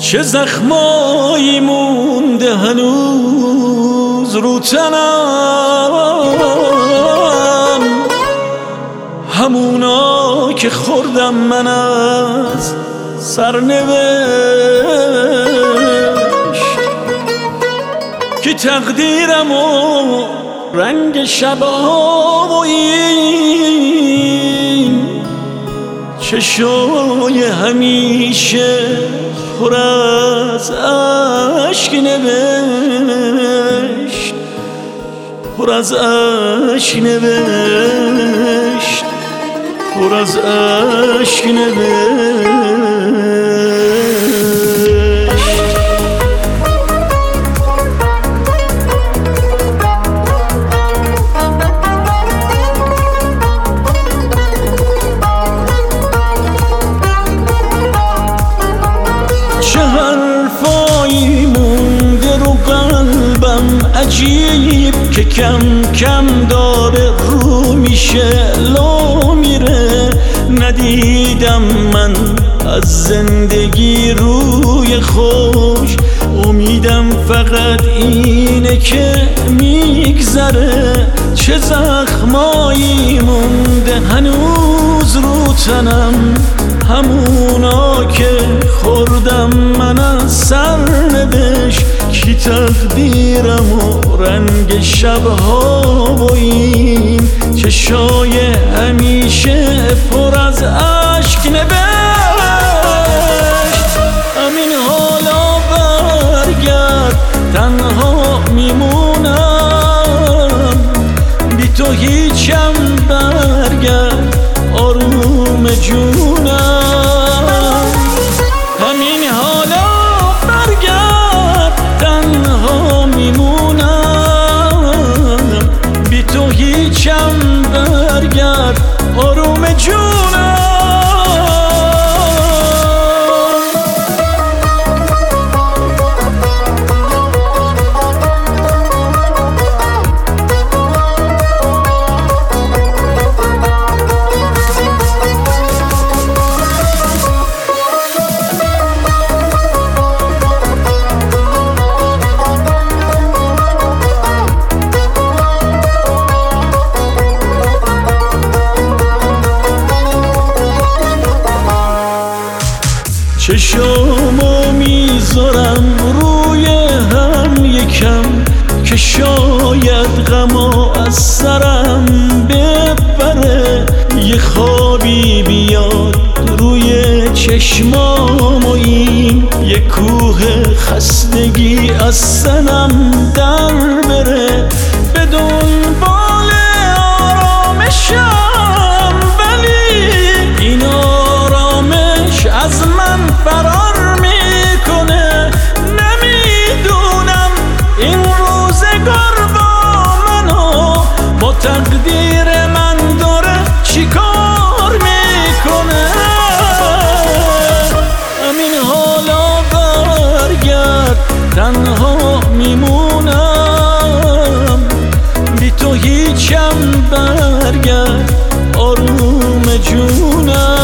چه زخمایی مونده هنوز رو تنم، همونا که خوردم من از سرنوشت، که تقدیرم و رنگ شبها و این چشای همیشه پر از اشک نوشت، پر از اشک نوشت، پر از اشک نوشت. چه حرفایی مونده رو قلبم عجیب، که کم کم داره رو میشه لا میره. ندیدم من از زندگی روی خوش، امیدم فقط اینه که میگذره. چه زخمایی مونده هنوز رو تنم، همونا که خوردم من از سرنوشت، کی تقدیرم و رنگ شبها و این چشای همیشه پر از اشک نوشت. همین حالا برگرد، تنها میمونم، بی تو هیچم برگرد آروم جونم. همین حالا برگرد، تنها میمونم، بی تو هیچم برگرد آروم جونم. چشامو میذارم روی هم یکم، که شاید غما از سرم ببره. یه خوابی بیاد روی چشمام و این یه کوه خستگی از سنم در بره. به دنبال آرامشم، ولی این آرامش از من فرار میکنه. نمیدونم این روزگار با منو، با تقدیر من داره چیکار میکنه. همین حالا برگرد، تنها میمونم، بی تو هیچم برگرد آروم جونم.